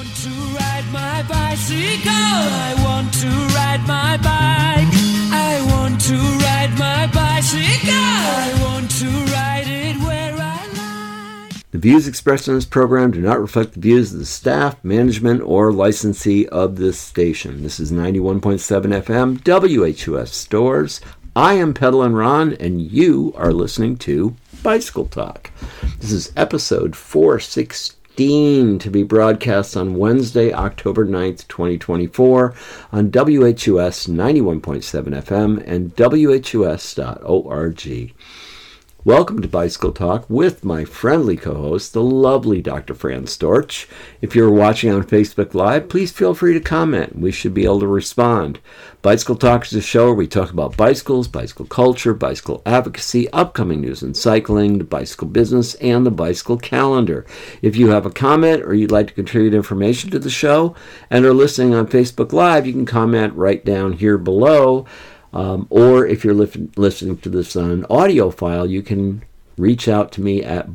want to ride my bicycle. I want to ride my bike. I want to ride my bicycle. I want to ride it where I like. The views expressed in this program do not reflect the views of the staff, management, or licensee of this station. This is 91.7 FM, WHUS Stores. I am Peddlin' Ron, and you are listening to Bicycle Talk. This is episode 416. To be broadcast on Wednesday, October 9th, 2024 on WHUS 91.7 FM and WHUS.org. Welcome to Bicycle Talk with my friendly co-host, the lovely Dr. Fran Storch. If you're watching on Facebook Live, please feel free to comment. We should be able to respond. Bicycle Talk is a show where we talk about bicycles, bicycle culture, bicycle advocacy, upcoming news in cycling, the bicycle business, and the bicycle calendar. If you have a comment or you'd like to contribute information to the show and are listening on Facebook Live, you can comment right down here below. Or if you're listening to this on an audio file, you can reach out to me at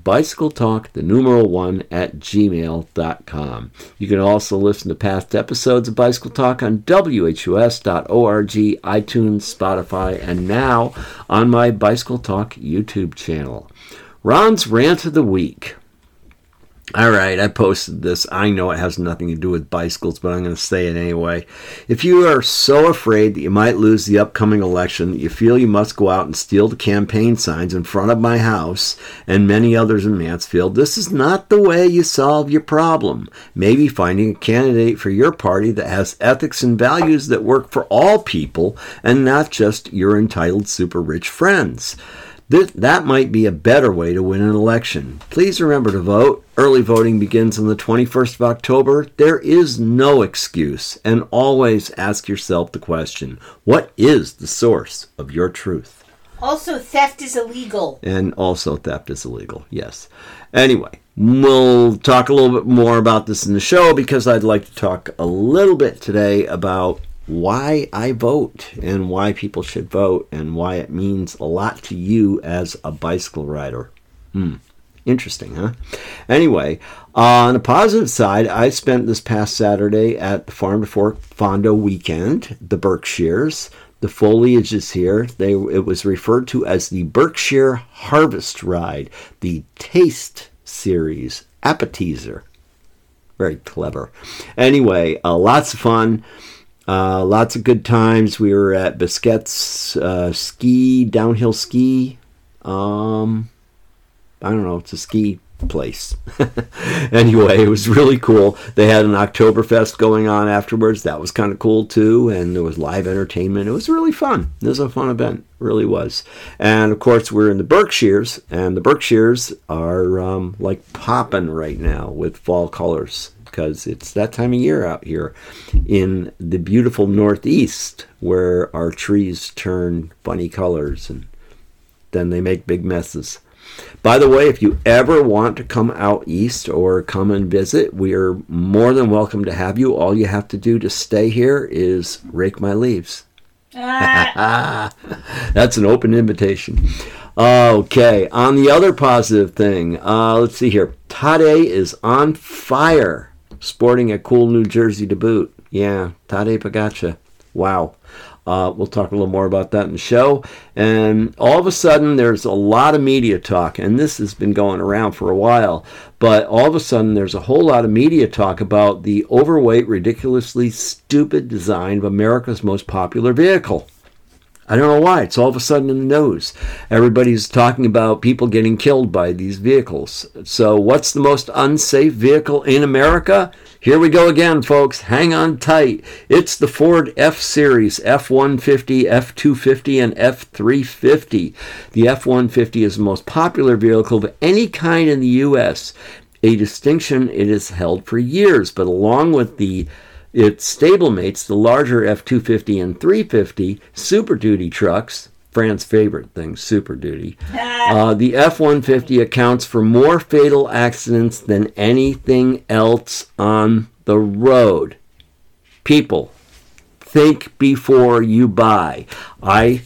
bicycletalk1@gmail.com. You can also listen to past episodes of Bicycle Talk on WHUS.org, iTunes, Spotify, and now on my Bicycle Talk YouTube channel. Ron's Rant of the Week. All right, I posted this. I know it has nothing to do with bicycles, but I'm going to say it anyway. If you are so afraid that you might lose the upcoming election that you feel you must go out and steal the campaign signs in front of my house and many others in Mansfield, this is not the way you solve your problem. Maybe finding a candidate for your party that has ethics and values that work for all people and not just your entitled super rich friends. That might be a better way to win an election. Please remember to vote. Early voting begins on the 21st of October. There is no excuse, and always ask yourself the question, what is the source of your truth? Also, theft is illegal. And also theft is illegal, yes. Anyway, we'll talk a little bit more about this in the show because I'd like to talk a little bit today about why I vote and why people should vote and why it means a lot to you as a bicycle rider. Interesting, huh? Anyway, on the positive side, I spent this past Saturday at the Farm to Fork Fondo weekend, the Berkshires. The foliage is here. It was referred to as the Berkshire Harvest Ride, the Taste Series Appetizer. Very clever. Anyway, lots of fun. Lots of good times. We were at Bisquette's downhill ski. I don't know, it's a ski place. Anyway, it was really cool. They had an Oktoberfest going on afterwards. That was kind of cool too. And there was live entertainment. It was really fun. It was a fun event. It really was. And of course, we're in the Berkshires. And the Berkshires are like popping right now with fall colors, because it's that time of year out here in the beautiful Northeast where our trees turn funny colors and then they make big messes. By the way, if you ever want to come out east or come and visit, we are more than welcome to have you. All you have to do to stay here is rake my leaves. That's an open invitation. Okay, on the other positive thing, let's see here. Tadej is on fire. Sporting a cool New Jersey to boot. Yeah, Tadej Pogačar. Wow. We'll talk a little more about that in the show. And all of a sudden, there's a lot of media talk, and this has been going around for a while, but all of a sudden, there's a whole lot of media talk about the overweight, ridiculously stupid design of America's most popular vehicle. I don't know why. It's all of a sudden in the news. Everybody's talking about people getting killed by these vehicles. So what's the most unsafe vehicle in America? Here we go again, folks. Hang on tight. It's the Ford F-Series, F-150, F-250, and F-350. The F-150 is the most popular vehicle of any kind in the U.S., a distinction it has held for years. But along with its stablemates, the larger F-250 and 350 Super Duty trucks, Fran's favorite thing, Super Duty, the F-150 accounts for more fatal accidents than anything else on the road. People, think before you buy. We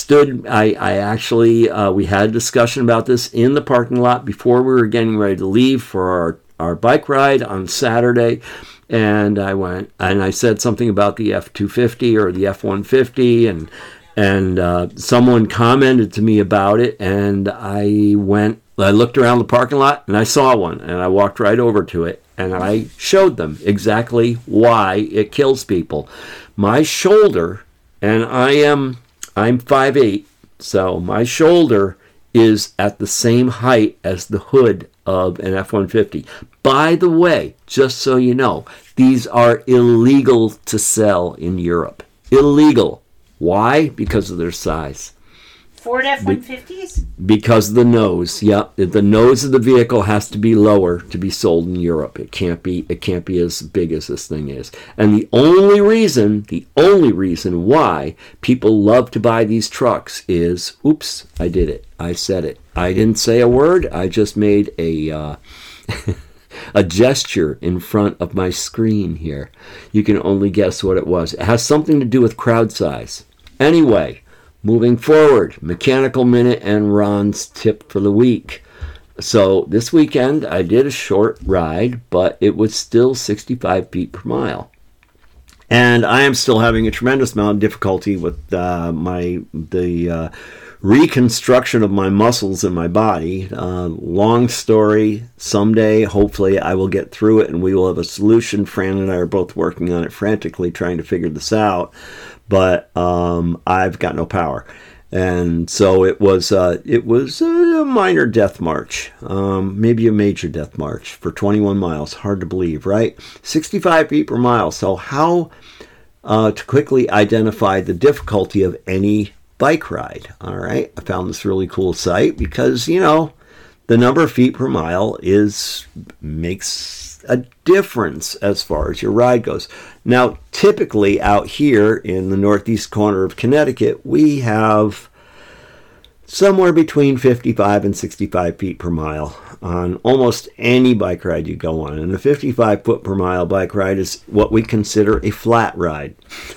had a discussion about this in the parking lot before we were getting ready to leave for our bike ride on Saturday. And I said something about the F-250 or the F-150, and someone commented to me about it, and I looked around the parking lot, and I saw one, and I walked right over to it, and I showed them exactly why it kills people. My shoulder, and I'm 5'8", so my shoulder is at the same height as the hood of an F-150. By the way, just so you know, these are illegal to sell in Europe. Illegal. Why? Because of their size. Ford F-150s? Because of the nose. Yep, the nose of the vehicle has to be lower to be sold in Europe. It can't be as big as this thing is. And the only reason why people love to buy these trucks is, oops, I did it. I said it. I didn't say a word. I just made a a gesture in front of my screen here. You can only guess what it was. It has something to do with crowd size. Anyway, moving forward, Mechanical Minute and Ron's tip for the week. So this weekend I did a short ride, but it was still 65 feet per mile. And I am still having a tremendous amount of difficulty with the reconstruction of my muscles in my body. Long story. Someday, hopefully, I will get through it and we will have a solution. Fran and I are both working on it frantically, trying to figure this out. But I've got no power. And so it was a minor death march, maybe a major death march for 21 miles. Hard to believe, right? 65 feet per mile. So how to quickly identify the difficulty of any bike ride. All right. I found this really cool site because, the number of feet per mile makes a difference as far as your ride goes. Now, typically out here in the northeast corner of Connecticut, we have somewhere between 55 and 65 feet per mile on almost any bike ride you go on. And the 55 foot per mile bike ride is what we consider a flat ride.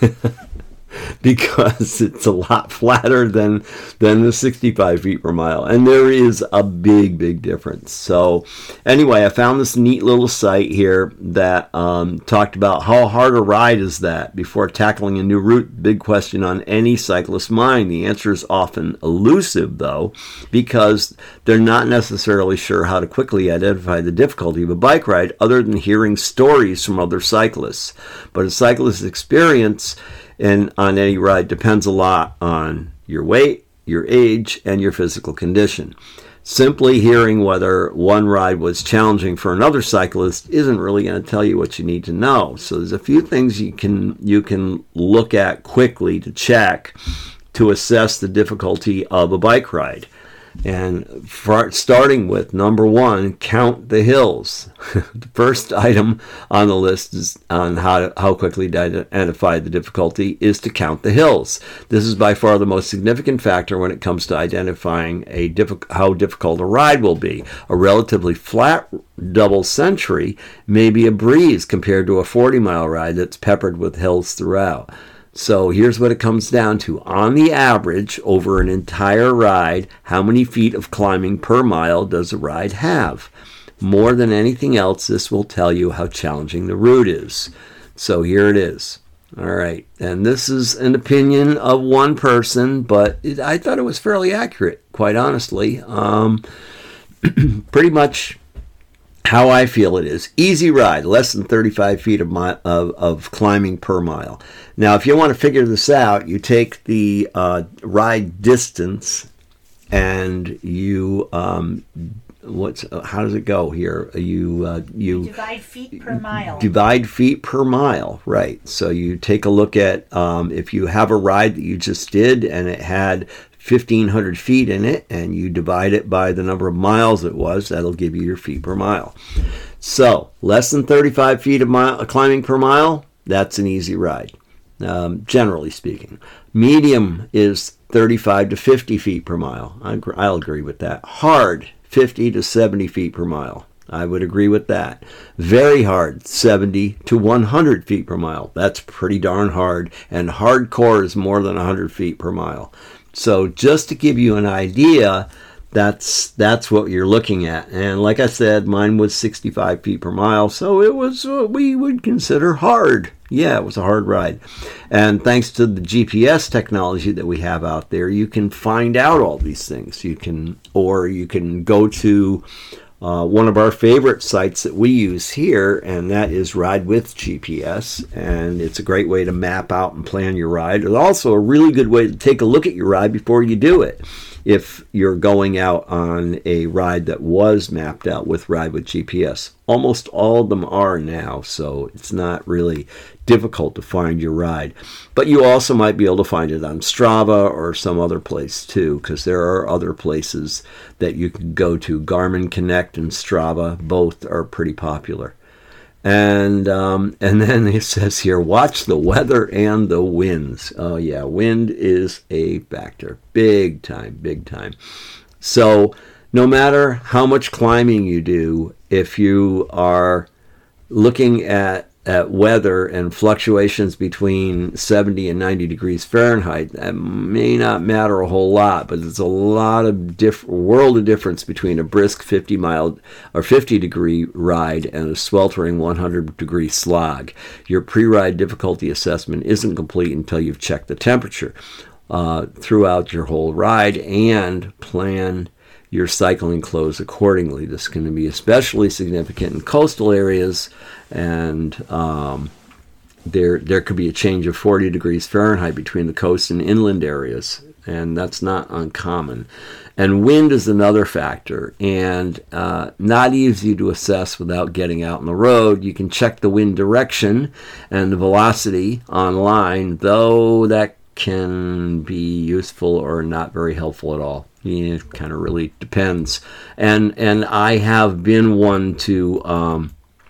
Because it's a lot flatter than the 65 feet per mile. And there is a big difference. So anyway, I found this neat little site here that talked about how hard a ride is that before tackling a new route. Big question on any cyclist's mind. The answer is often elusive, though, because they're not necessarily sure how to quickly identify the difficulty of a bike ride other than hearing stories from other cyclists. But a cyclist's experience and on any ride depends a lot on your weight, your age, and your physical condition. Simply hearing whether one ride was challenging for another cyclist isn't really going to tell you what you need to know. So there's a few things you can look at quickly to check to assess the difficulty of a bike ride. And starting with number one, count the hills. The first item on the list is on how quickly to identify the difficulty is to count the hills. This is by far the most significant factor when it comes to identifying how difficult a ride will be. A relatively flat double century may be a breeze compared to a 40-mile ride that's peppered with hills throughout. So here's what it comes down to. On the average, over an entire ride, how many feet of climbing per mile does a ride have? More than anything else, this will tell you how challenging the route is. So here it is. All right. And this is an opinion of one person, but I thought it was fairly accurate, quite honestly. Pretty much how I feel it is. Easy ride, less than 35 feet of climbing per mile. Now, if you want to figure this out, you take the ride distance and you, how does it go here? You divide feet per mile. Divide feet per mile, right. So you take a look at, if you have a ride that you just did and it had 1,500 feet in it, and you divide it by the number of miles it was, that'll give you your feet per mile. So, less than 35 feet of climbing per mile, that's an easy ride, generally speaking. Medium is 35 to 50 feet per mile. I'll agree with that. Hard, 50 to 70 feet per mile. I would agree with that. Very hard, 70 to 100 feet per mile. That's pretty darn hard. And hardcore is more than 100 feet per mile. So just to give you an idea, that's what you're looking at. And like I said, mine was 65 feet per mile, so it was what we would consider hard. Yeah, it was a hard ride. And thanks to the GPS technology that we have out there, you can find out all these things. You can go to one of our favorite sites that we use here, and that is Ride with GPS, and it's a great way to map out and plan your ride. It's also a really good way to take a look at your ride before you do it, if you're going out on a ride that was mapped out with Ride with GPS. Almost all of them are now, so it's not really difficult to find your ride. But you also might be able to find it on Strava or some other place too, because there are other places that you can go to. Garmin Connect and Strava, both are pretty popular. And then it says here, watch the weather and the winds. Oh yeah, wind is a factor. Big time, big time. So no matter how much climbing you do, if you are looking at weather and fluctuations between 70 and 90 degrees Fahrenheit, that may not matter a whole lot, but there's a lot of world of difference between a brisk 50-mile or 50-degree ride and a sweltering 100-degree slog. Your pre-ride difficulty assessment isn't complete until you've checked the temperature throughout your whole ride and plan your cycling clothes accordingly. This is going to be especially significant in coastal areas, and there could be a change of 40 degrees Fahrenheit between the coast and inland areas, and that's not uncommon. And wind is another factor, and not easy to assess without getting out on the road. You can check the wind direction and the velocity online, though that can be useful or not very helpful at all. It kind of really depends. And I have been one to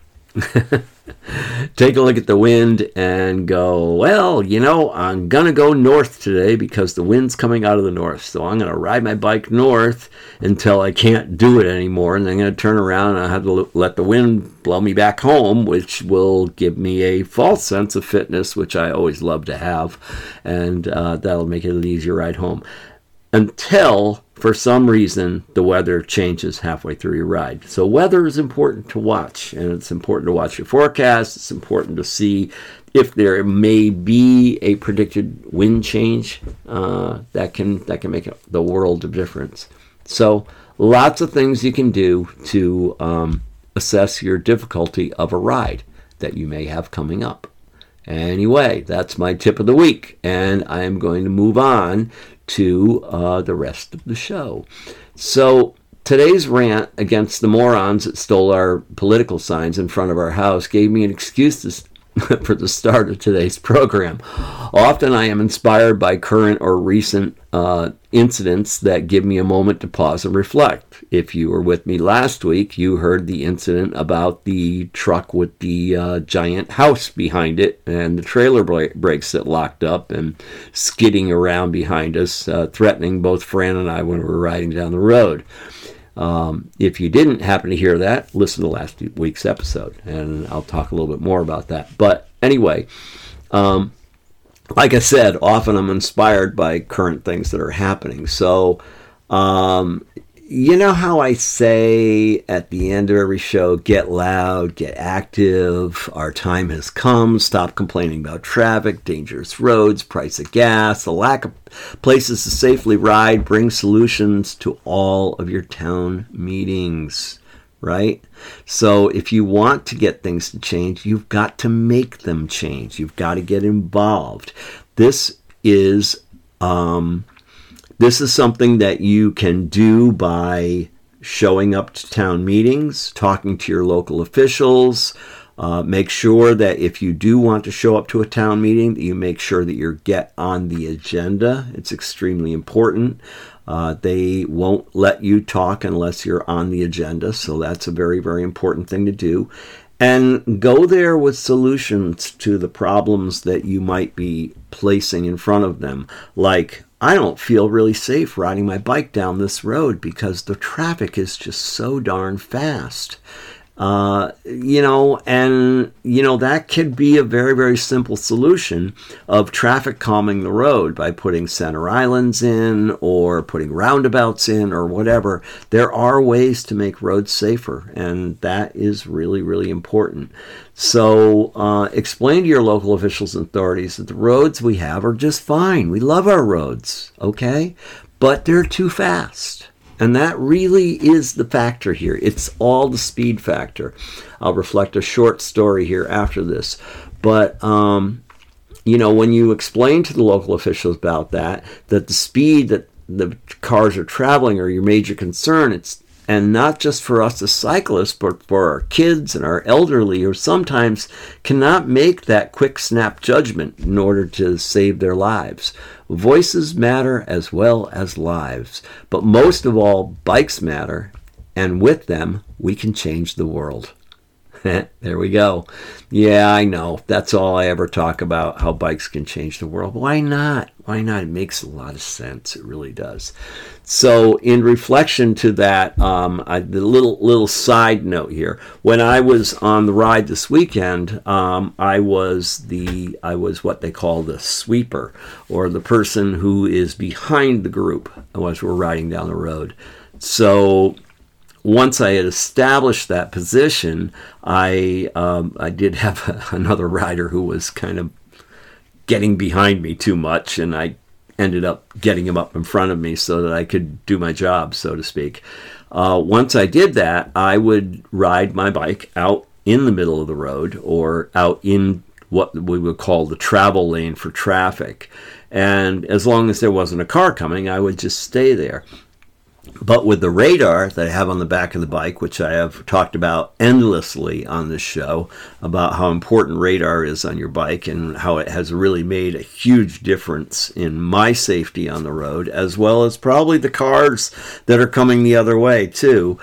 take a look at the wind and go, well, I'm going to go north today because the wind's coming out of the north. So I'm going to ride my bike north until I can't do it anymore. And then I'm going to turn around and I have to let the wind blow me back home, which will give me a false sense of fitness, which I always love to have. And that'll make it an easier ride home. Until, for some reason, the weather changes halfway through your ride. So weather is important to watch, and it's important to watch your forecast. It's important to see if there may be a predicted wind change that can make the world of difference. So lots of things you can do to assess your difficulty of a ride that you may have coming up. Anyway, that's my tip of the week, and I am going to move on to the rest of the show. So today's rant against the morons that stole our political signs in front of our house gave me an excuse for the start of today's program. Often I am inspired by current or recent incidents that give me a moment to pause and reflect. If you were with me last week, you heard the incident about the truck with the giant house behind it and the trailer brakes that locked up and skidding around behind us, threatening both Fran and I when we were riding down the road. If you didn't happen to hear that, listen to last week's episode, and I'll talk a little bit more about that. But anyway, like I said, often I'm inspired by current things that are happening. So, you know how I say at the end of every show, get loud, get active, our time has come, stop complaining about traffic, dangerous roads, price of gas, the lack of places to safely ride, bring solutions to all of your town meetings, right? So if you want to get things to change, you've got to make them change. You've got to get involved. This is something that you can do by showing up to town meetings, talking to your local officials. Make sure that if you do want to show up to a town meeting, that you make sure that you get on the agenda. It's extremely important. They won't let you talk unless you're on the agenda, so that's a very, very important thing to do. And go there with solutions to the problems that you might be placing in front of them. Like, I don't feel really safe riding my bike down this road because the traffic is just so darn fast. That could be a very, very simple solution of traffic calming the road by putting center islands in or putting roundabouts in or whatever. There are ways to make roads safer, and that is really, really important. So explain to your local officials and authorities that the roads we have are just fine. We love our roads, okay? But they're too fast. And that really is the factor here. It's all the speed factor. I'll reflect a short story here after this. But, when you explain to the local officials about that the speed that the cars are traveling are your major concern, and not just for us as cyclists, but for our kids and our elderly who sometimes cannot make that quick snap judgment in order to save their lives. Voices matter as well as lives, but most of all, bikes matter, and with them, we can change the world. There we go. Yeah, I know. That's all I ever talk about, how bikes can change the world. Why not? Why not? It makes a lot of sense. It really does. So in reflection to that, the little side note here, when I was on the ride this weekend, I was what they call the sweeper, or the person who is behind the group as we're riding down the road. So once I had established that position, I did have another rider who was kind of getting behind me too much, and I ended up getting him up in front of me so that I could do my job, so to speak. Once I did that, I would ride my bike out in the middle of the road or out in what we would call the travel lane for traffic. And as long as there wasn't a car coming, I would just stay there. But with the radar that I have on the back of the bike, which I have talked about endlessly on this show, about how important radar is on your bike and how it has really made a huge difference in my safety on the road, as well as probably the cars that are coming the other way too.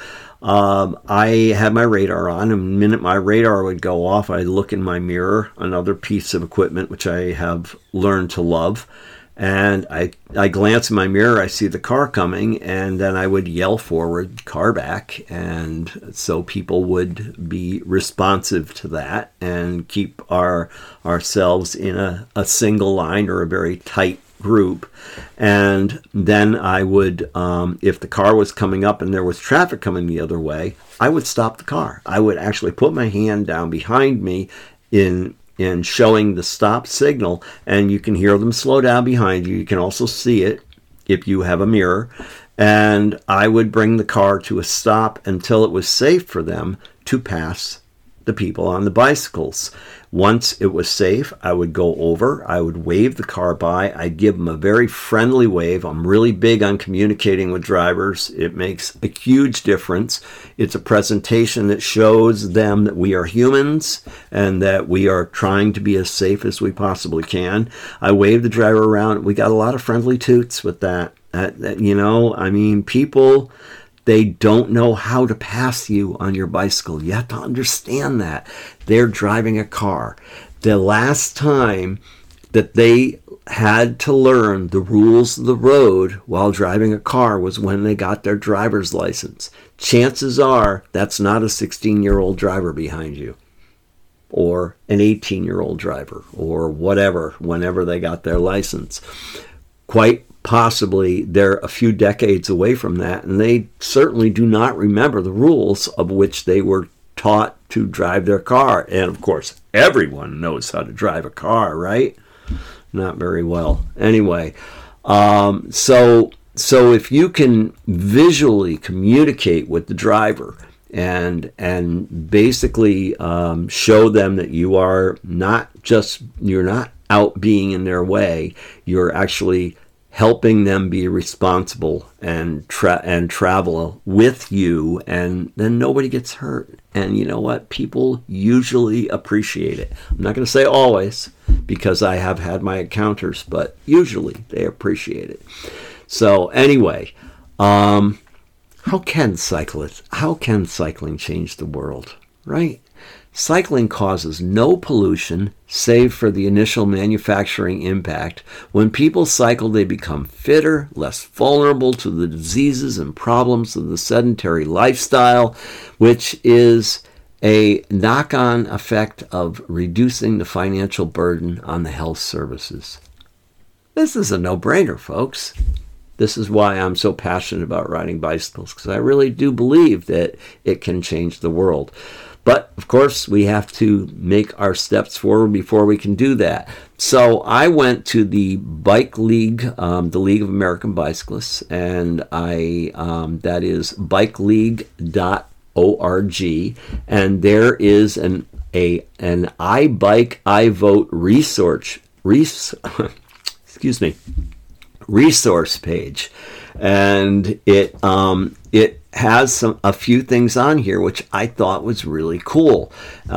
I had my radar on, and the minute my radar would go off, I'd look in my mirror, another piece of equipment which I have learned to love. And I glance in my mirror, I see the car coming, and then I would yell forward, car back. And so people would be responsive to that and keep ourselves in a single line or a very tight group. And then I would, if the car was coming up and there was traffic coming the other way, I would stop the car. I would actually put my hand down behind me in showing the stop signal, and you can hear them slow down behind you. You can also see it if you have a mirror. And I would bring the car to a stop until it was safe for them to pass the people on the bicycles. Once it was safe, I would go over, I would wave the car by, I'd give them a very friendly wave. I'm really big on communicating with drivers. It makes a huge difference. It's a presentation that shows them that we are humans and that we are trying to be as safe as we possibly can. I wave the driver around. We got a lot of friendly toots with that. People, they don't know how to pass you on your bicycle. You have to understand that. They're driving a car. The last time that they had to learn the rules of the road while driving a car was when they got their driver's license. Chances are that's not a 16-year-old driver behind you, or an 18-year-old driver, or whatever, whenever they got their license. Quite possibly they're a few decades away from that, and they certainly do not remember the rules of which they were taught to drive their car. And of course, everyone knows how to drive a car, right? Not very well. Anyway, so if you can visually communicate with the driver and basically show them that you're not out being in their way, you're actually helping them be responsible and travel with you, and then nobody gets hurt. And you know what? People usually appreciate it. I'm not going to say always, because I have had my encounters, but usually they appreciate it. So anyway, how can cycling change the world, right? Cycling causes no pollution save for the initial manufacturing impact. When people cycle, they become fitter, less vulnerable to the diseases and problems of the sedentary lifestyle, which is a knock-on effect of reducing the financial burden on the health services. This is a no-brainer, folks. This is why I'm so passionate about riding bicycles, because I really do believe that it can change the world. But, of course, we have to make our steps forward before we can do that. So I went to the Bike League, the League of American Bicyclists, and that is bikeleague.org, and there is an I Bike, I Vote resource page, and it has a few things on here which I thought was really cool.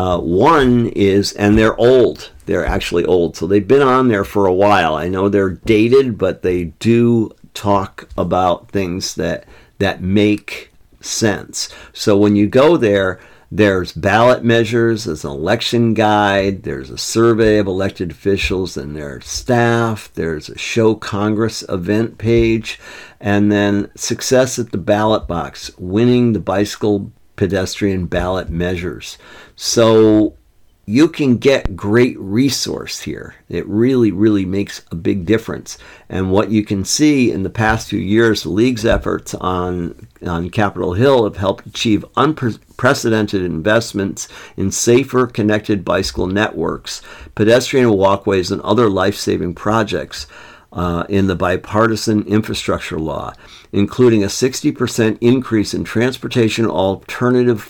One is, and they're old. They're actually old, so they've been on there for a while. I know they're dated, but they do talk about things that make sense. So when you go there, there's ballot measures, there's an election guide, there's a survey of elected officials and their staff, there's a Show Congress event page, and then success at the ballot box, winning the bicycle pedestrian ballot measures. So you can get great resource here. It really, really makes a big difference. And what you can see in the past few years, the League's efforts on Capitol Hill have helped achieve unprecedented investments in safer, connected bicycle networks, pedestrian walkways, and other life-saving projects in the bipartisan infrastructure law, including a 60% increase in transportation alternative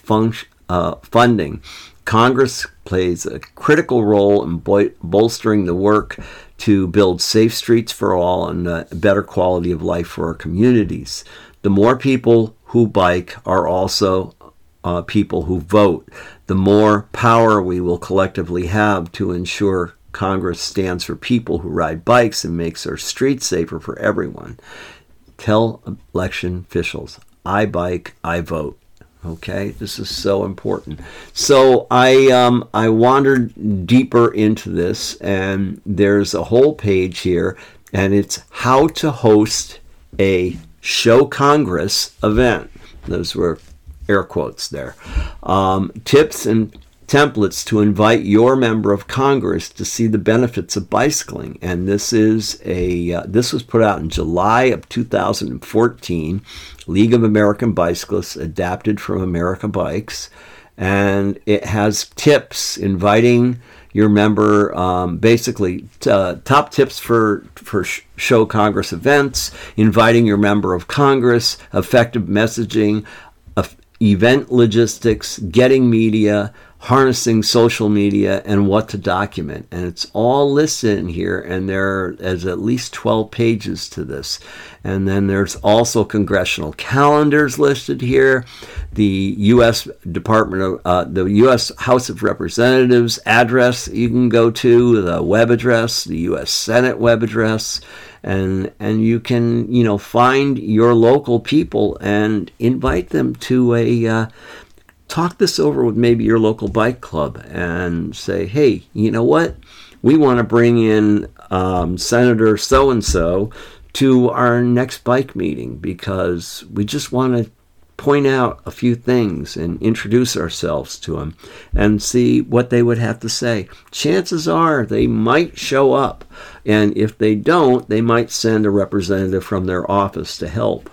funding. Congress plays a critical role in bolstering the work to build safe streets for all and a better quality of life for our communities. The more people who bike are also people who vote, the more power we will collectively have to ensure Congress stands for people who ride bikes and makes our streets safer for everyone. Tell election officials, I bike, I vote. Okay, this is so important. So I wandered deeper into this, and there's a whole page here, and it's how to host a Show Congress event. Those were air quotes there. Tips and templates to invite your member of Congress to see the benefits of bicycling. And this was put out in July of 2014. League of American Bicyclists, adapted from America Bikes, and it has tips inviting your member, basically top tips for Show Congress events, inviting your member of Congress, effective messaging, event logistics, getting media, harnessing social media, and what to document. And it's all listed in here, and there is at least 12 pages to this. And then there's also congressional calendars listed here, the U.S. the U.S. House of Representatives address you can go to, the web address, the U.S. Senate web address, and you can find your local people and invite them to talk this over with maybe your local bike club and say, hey, you know what? We want to bring in Senator so-and-so to our next bike meeting because we just want to point out a few things and introduce ourselves to them and see what they would have to say. Chances are they might show up, and if they don't, they might send a representative from their office to help.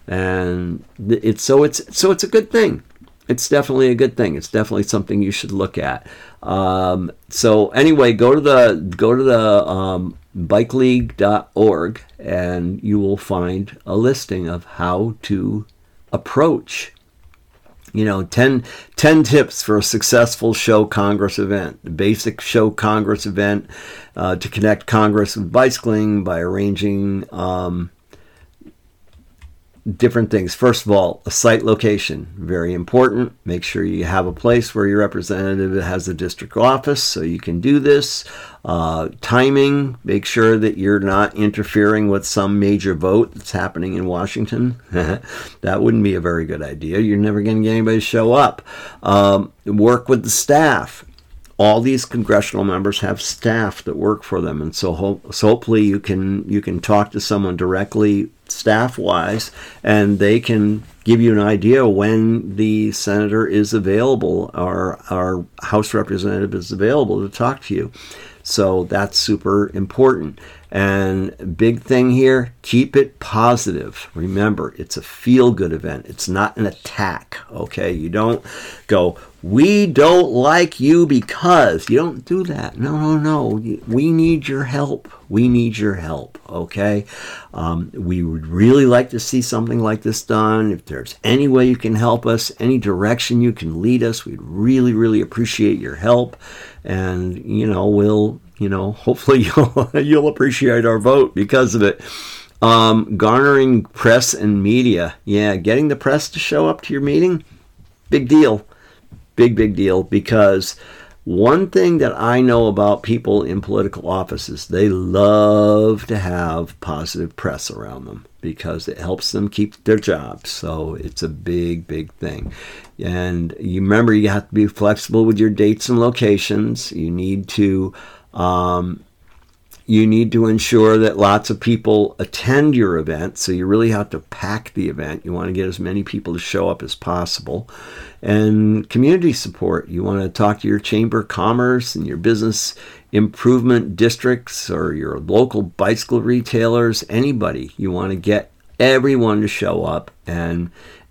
And it's a good thing. It's definitely a good thing. It's definitely something you should look at. So anyway, go to the bikeleague.org, and you will find a listing of how to approach 10 tips for a successful Show Congress event. The basic Show Congress event to connect Congress with bicycling by arranging different things. First of all, a site location, very important. Make sure you have a place where your representative has a district office so you can do this. Timing, make sure that you're not interfering with some major vote that's happening in Washington. That wouldn't be a very good idea. You're never going to get anybody to show up. Work with the staff. All these congressional members have staff that work for them, and so hopefully you can talk to someone directly staff-wise, and they can give you an idea when the senator is available or our House representative is available to talk to you. So that's super important. And big thing here, keep it positive. Remember, it's a feel-good event. It's not an attack, okay? You don't go, we don't like you because. You don't do that. No. We need your help. We need your help, okay? We would really like to see something like this done. If there's any way you can help us, any direction you can lead us, we'd really, really appreciate your help. And, hopefully you'll appreciate our vote because of it. Garnering press and media. Yeah, getting the press to show up to your meeting, big deal. Big deal, because one thing that I know about people in political offices, they love to have positive press around them because it helps them keep their jobs. So it's a big thing. And you remember, you have to be flexible with your dates and locations. You need to ensure that lots of people attend your event, so you really have to pack the event. You want to get as many people to show up as possible. And community support. You want to talk to your Chamber of Commerce and your business improvement districts or your local bicycle retailers, anybody. You want to get everyone to show up and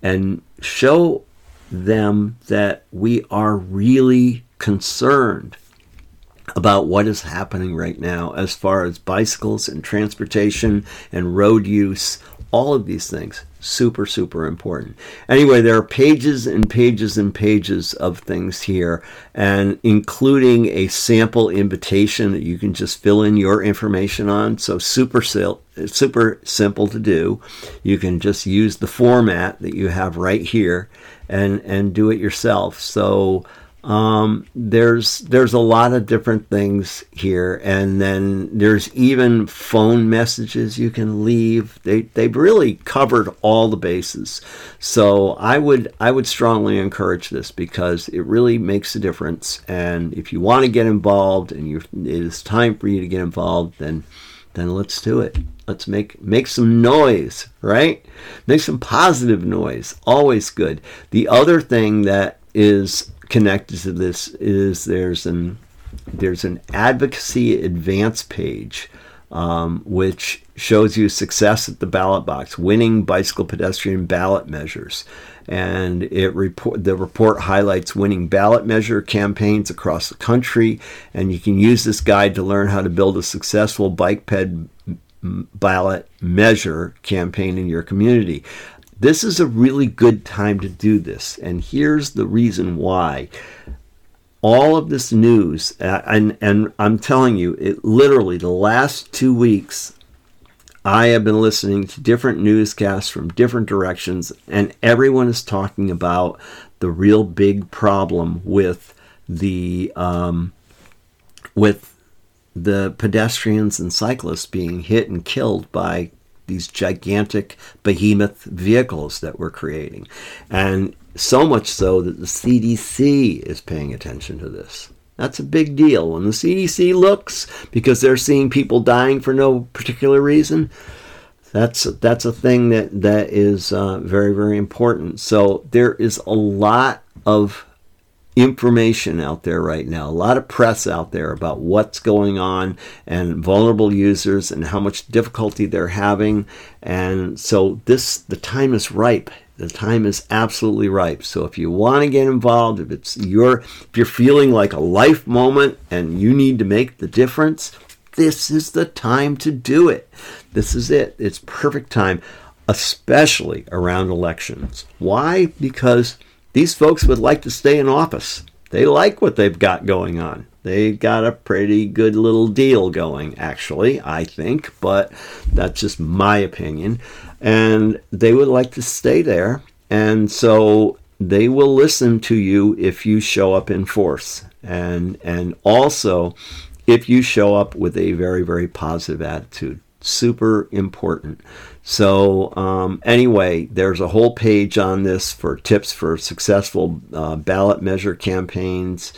show them that we are really concerned about what is happening right now as far as bicycles and transportation and road use, all of these things. Super important. Anyway, there are pages and pages and pages of things here, and including a sample invitation that you can just fill in your information on. So super simple to do. You can just use the format that you have right here and do it yourself. So there's a lot of different things here, and then there's even phone messages you can leave. They've really covered all the bases. So I would strongly encourage this because it really makes a difference. And if you want to get involved and it is time for you to get involved, then let's do it. Let's make some noise, right? Make some positive noise. Always good. The other thing that is connected to this is there's an advocacy advance page, which shows you success at the ballot box, winning bicycle pedestrian ballot measures, and the report highlights winning ballot measure campaigns across the country, and you can use this guide to learn how to build a successful bike ped ballot measure campaign in your community. This is a really good time to do this, and here's the reason why. All of this news, and I'm telling you, it literally, the last 2 weeks, I have been listening to different newscasts from different directions, and everyone is talking about the real big problem with the pedestrians and cyclists being hit and killed by these gigantic behemoth vehicles that we're creating. And so much so that the CDC is paying attention to this. That's a big deal. When the CDC looks, because they're seeing people dying for no particular reason, that's a thing that is very, very important. So there is a lot of information out there right now, a lot of press out there about what's going on and vulnerable users and how much difficulty they're having. And so the time is ripe. The time is absolutely ripe. So if you want to get involved, if you're feeling like a life moment and you need to make the difference, this is the time to do it. This is it. It's perfect time, especially around elections. Why? Because these folks would like to stay in office. They like what they've got going on. They've got a pretty good little deal going, actually, I think, but that's just my opinion. And they would like to stay there. And so they will listen to you if you show up in force. And also if you show up with a very, very positive attitude. Super important. So anyway, there's a whole page on this for tips for successful ballot measure campaigns.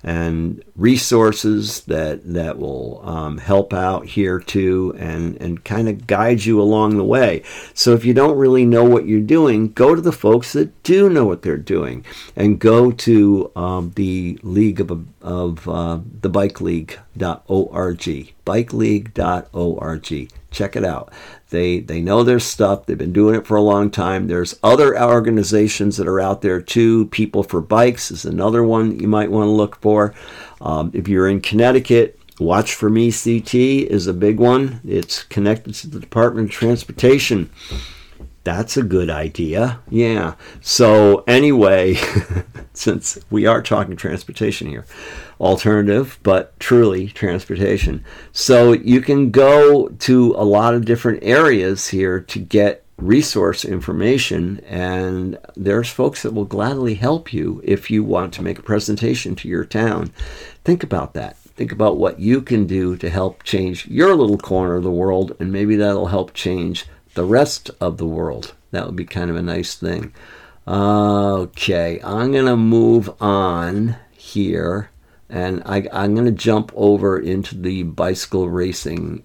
and resources that will help out here too, and kind of guide you along the way. So if you don't really know what you're doing, go to the folks that do know what they're doing, and go to the League of the BikeLeague.org, BikeLeague.org. Check it out. They know their stuff. They've been doing it for a long time. There's other organizations that are out there too. People for Bikes is another one you might want to look for. If you're in Connecticut, Watch For Me CT is a big one. It's connected to the Department of Transportation. That's a good idea. Yeah. So anyway, since we are talking transportation here, alternative, but truly transportation. So you can go to a lot of different areas here to get resource information, and there's folks that will gladly help you if you want to make a presentation to your town. Think about that. Think about what you can do to help change your little corner of the world, and maybe that'll help change the rest of the world. That would be kind of a nice thing. Okay, I'm going to move on here, and I'm going to jump over into the bicycle racing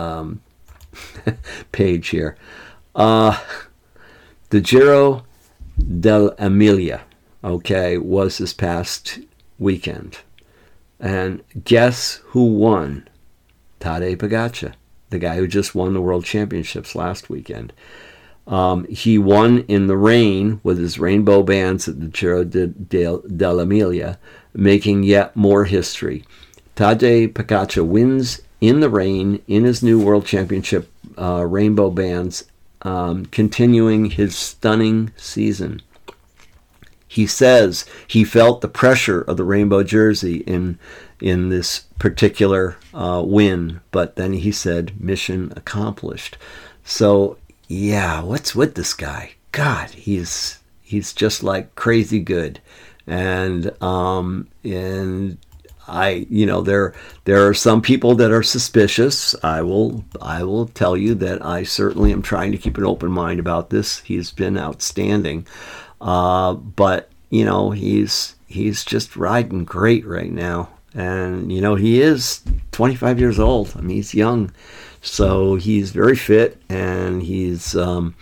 page here. The Giro dell'Emilia, okay, was this past weekend. And guess who won? Tadej Pogačar, the guy who just won the World Championships last weekend. He won in the rain with his rainbow bands at the Giro dell'Emilia, making yet more history. Tadej Pogačar wins in the rain in his new World Championship rainbow bands, continuing his stunning season. He says he felt the pressure of the rainbow jersey in this particular win, but then he said, mission accomplished. So, yeah, what's with this guy? God, he's just like crazy good. And I, there are some people that are suspicious. I will tell you that I certainly am trying to keep an open mind about this. He's been outstanding. But he's just riding great right now. And, he is 25 years old. I mean, he's young. So he's very fit, and he's,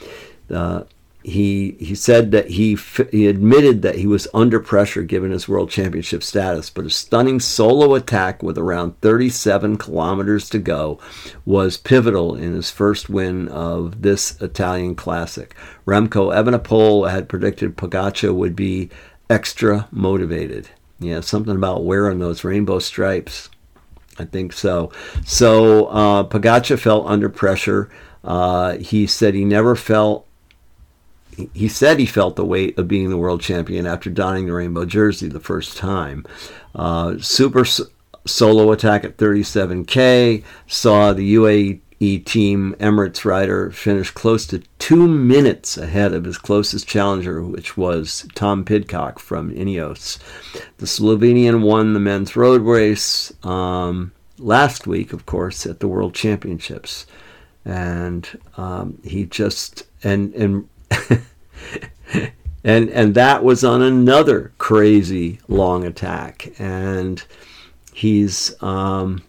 he said that he admitted that he was under pressure given his world championship status, but a stunning solo attack with around 37 kilometers to go was pivotal in his first win of this Italian classic. Remco Evenepoel had predicted Pogačar would be extra motivated. Yeah, something about wearing those rainbow stripes. I think so. So Pogačar felt under pressure. He said he never felt. He said he felt the weight of being the world champion after donning the rainbow jersey the first time. Super solo attack at 37K saw the UAE team Emirates rider finish close to 2 minutes ahead of his closest challenger, which was Tom Pidcock from Ineos. The Slovenian won the men's road race last week, of course, at the World Championships. And he just... And and that was on another crazy long attack, and he said,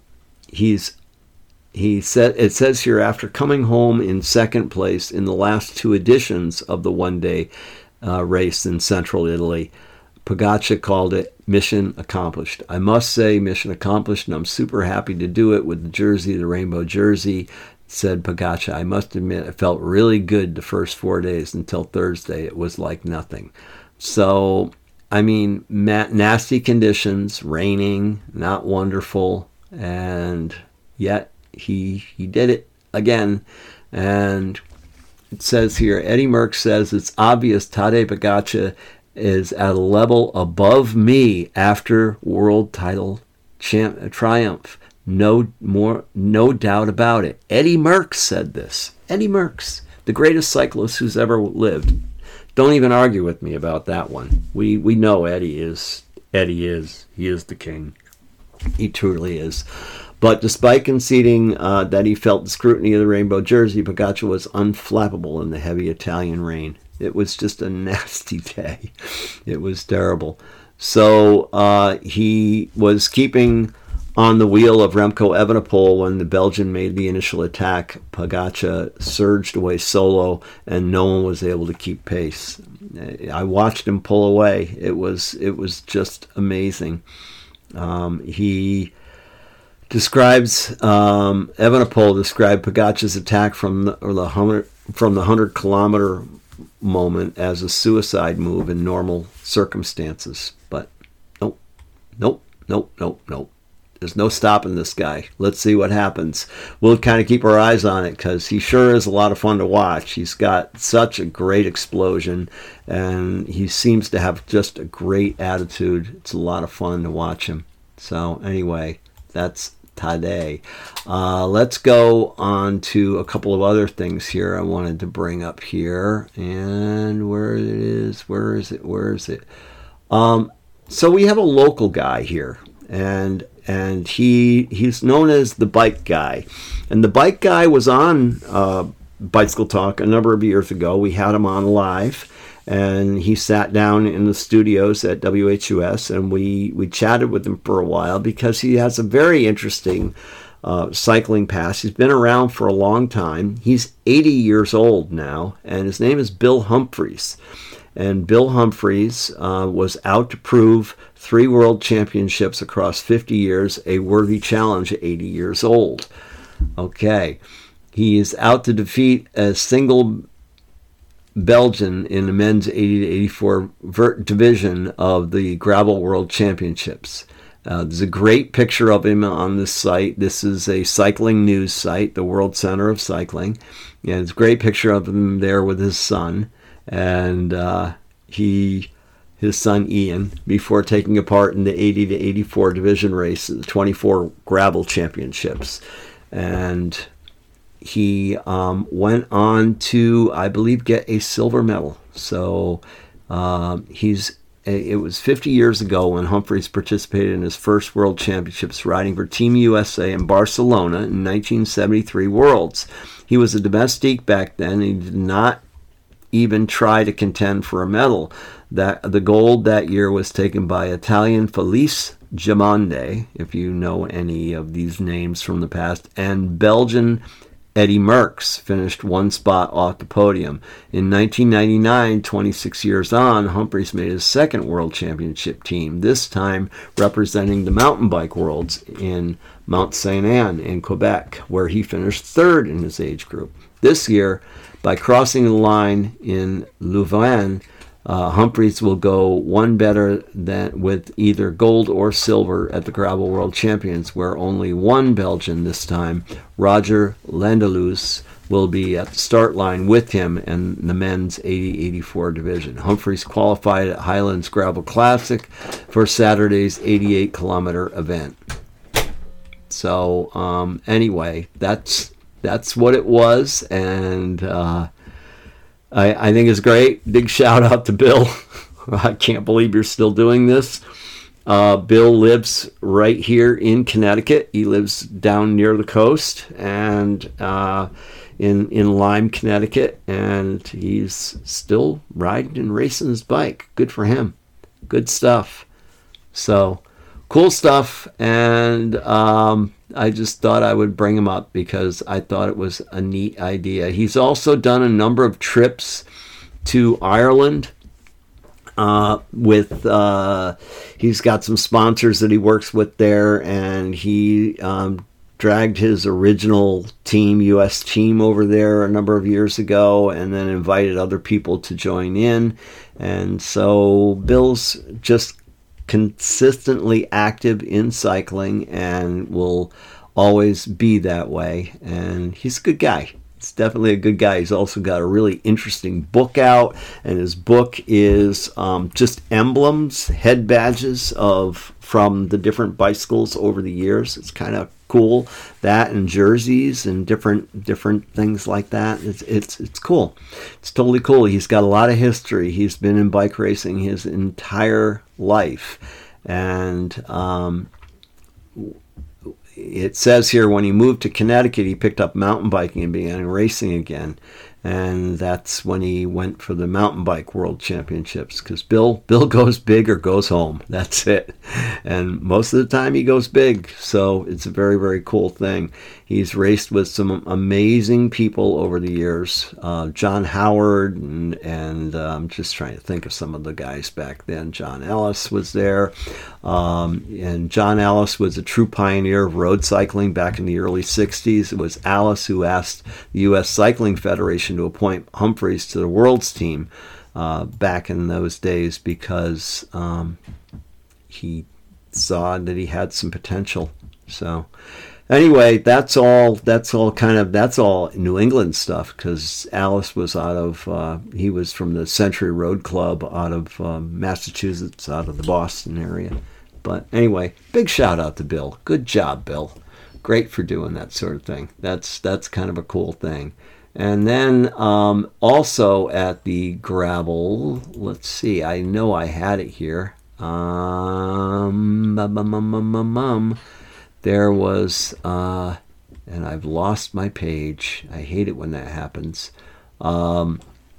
it says here, after coming home in second place in the last two editions of the one-day race in central Italy, Pogačar called it mission accomplished. I must say, mission accomplished, and I'm super happy to do it with the jersey, the rainbow jersey. Said Pogačar, I must admit, it felt really good the first 4 days until Thursday. It was like nothing. So, I mean, nasty conditions, raining, not wonderful, and yet he did it again. And it says here, Eddie Merckx says, it's obvious Tadej Pogačar is at a level above me after world title triumph. No doubt about it. Eddie Merckx said this. Eddie Merckx, the greatest cyclist who's ever lived. Don't even argue with me about that one. We know Eddie is. He is the king. He truly is. But despite conceding that he felt the scrutiny of the rainbow jersey, Pogačar was unflappable in the heavy Italian rain. It was just a nasty day. It was terrible. So he was keeping on the wheel of Remco Evenepoel when the Belgian made the initial attack. Pogačar surged away solo, and no one was able to keep pace. I watched him pull away. It was just amazing. He describes Evenepoel described Pogačar's attack from the 100-kilometer moment as a suicide move in normal circumstances. But nope. There's no stopping this guy. Let's see what happens. We'll kind of keep our eyes on it because he sure is a lot of fun to watch. He's got such a great explosion, and he seems to have just a great attitude. It's a lot of fun to watch him. So anyway, that's Tadej. Let's go on to a couple of other things here I wanted to bring up here. And where is it? So we have a local guy here, and he's known as the Bike Guy. And the Bike Guy was on Bicycle Talk a number of years ago. We had him on live, and he sat down in the studios at WHUS, and we chatted with him for a while because he has a very interesting cycling past. He's been around for a long time. He's 80 years old now, and his name is Bill Humphries. And Bill Humphries was out to prove 3 world championships across 50 years, a worthy challenge at 80 years old. Okay. He is out to defeat a single Belgian in the men's 80 to 84 division of the Gravel World Championships. There's a great picture of him on this site. This is a cycling news site, the World Center of Cycling. And it's a great picture of him there with his son. And his son Ian, before taking part in the 80 to 84 division race, the 24 gravel championships. And he went on to, I believe, get a silver medal. So it was 50 years ago when Humphries participated in his first World Championships riding for Team USA in Barcelona in 1973 Worlds. He was a domestique back then, and he did not even try to contend for a medal. The gold that year was taken by Italian Felice Gimondi, if you know any of these names from the past, and Belgian Eddy Merckx finished one spot off the podium. In 1999, 26 years on, Humphries made his second World Championship team, this time representing the mountain bike worlds in Mount Saint Anne in Quebec, where he finished third in his age group. This year, by crossing the line in Louvain, Humphries will go one better than with either gold or silver at the Gravel World Champions, where only one Belgian this time, Roger Landeloos, will be at the start line with him in the men's 80-84 division. Humphries qualified at Highlands Gravel Classic for Saturday's 88-kilometer event. So anyway, that's what it was, and I think it's great. Big shout out to Bill. I can't believe you're still doing this. Bill lives right here in Connecticut. He lives down near the coast and in Lyme, Connecticut, and he's still riding and racing his bike. Good for him. Good stuff. So cool stuff, and I just thought I would bring him up because I thought it was a neat idea. He's also done a number of trips to Ireland he's got some sponsors that he works with there, and he dragged his original team, U.S. team, over there a number of years ago, and then invited other people to join in. And so Bill's just consistently active in cycling and will always be that way. And he's a good guy. He's definitely a good guy. He's also got a really interesting book out, and his book is just emblems, head badges from the different bicycles over the years. It's kind of cool. That and jerseys and different things like that. It's cool. It's totally cool. He's got a lot of history. He's been in bike racing his entire life, and it says here when he moved to Connecticut, he picked up mountain biking and began racing again. And that's when he went for the mountain bike world championships, because Bill goes big or goes home. That's it. And most of the time he goes big. So it's a very, very cool thing. He's raced with some amazing people over the years. John Howard and I'm just trying to think of some of the guys back then. John Ellis was there. And John Ellis was a true pioneer of road cycling back in the early 60s. It was Ellis who asked the U.S. Cycling Federation to appoint Humphreys to the World's team back in those days, because he saw that he had some potential. So anyway, that's all New England stuff, because Alice was he was from the Century Road Club out of Massachusetts, out of the Boston area. But anyway, big shout out to Bill. Good job, Bill. Great for doing that sort of thing. That's kind of a cool thing. And then also at the gravel, let's see, I know I had it here. There was, and I've lost my page. I hate it when that happens. I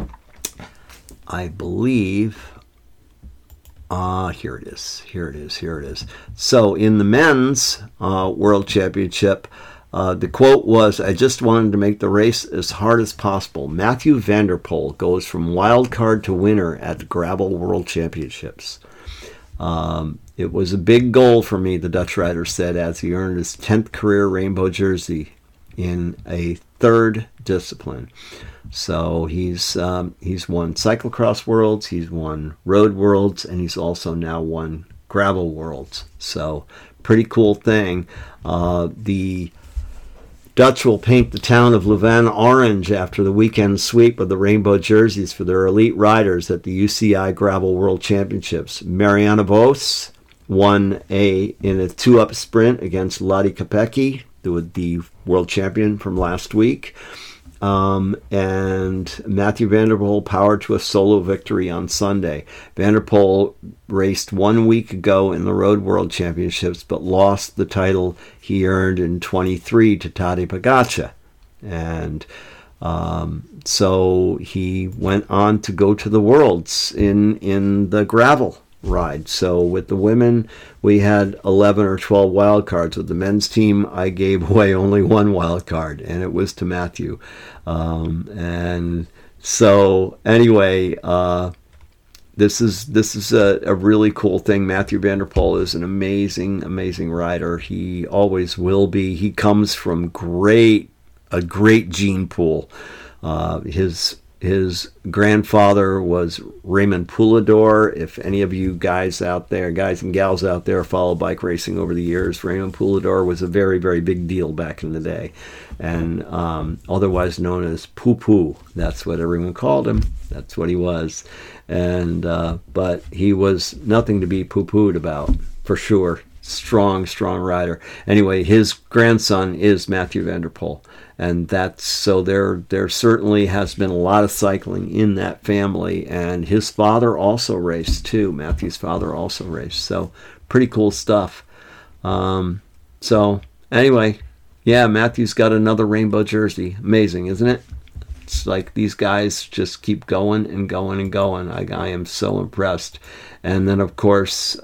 believe, here it is. So in the men's world championship, the quote was, "I just wanted to make the race as hard as possible." Mathieu van der Poel goes from wild card to winner at the Gravel World Championships. It was a big goal for me, the Dutch rider said, as he earned his 10th career rainbow jersey in a third discipline. So he's won cyclocross worlds, he's won road worlds, and he's also now won gravel worlds. So pretty cool thing. The Dutch will paint the town of Leuven orange after the weekend sweep of the rainbow jerseys for their elite riders at the UCI Gravel World Championships. Marianne Vos won in a 2-up sprint against Lottie Kopecky, the world champion from last week. And Mathieu van der Poel powered to a solo victory on Sunday. Van der Poel raced 1 week ago in the Road World Championships, but lost the title he earned in 23 to Tadej Pogačar. And so he went on to go to the Worlds in the gravel ride. So with the women, we had 11 or 12 wild cards. With the men's team, I gave away only one wild card, and it was to Mathieu. And so anyway, this is a really cool thing. Mathieu van der Poel is an amazing rider. He always will be. He comes from a great gene pool. His grandfather was Raymond Poulador. If any of you guys and gals out there, follow bike racing over the years, Raymond Poulador was a very, very big deal back in the day, and otherwise known as Poo Poo. That's what everyone called him. That's what he was. And but he was nothing to be poo-pooed about, for sure. Strong rider. Anyway, his grandson is Mathieu van der Poel. And there certainly has been a lot of cycling in that family. And his father also raced too. Matthew's father also raced. So pretty cool stuff. So anyway, yeah, Matthew's got another rainbow jersey. Amazing, isn't it? It's like these guys just keep going and going and going. I am so impressed. And then, of course,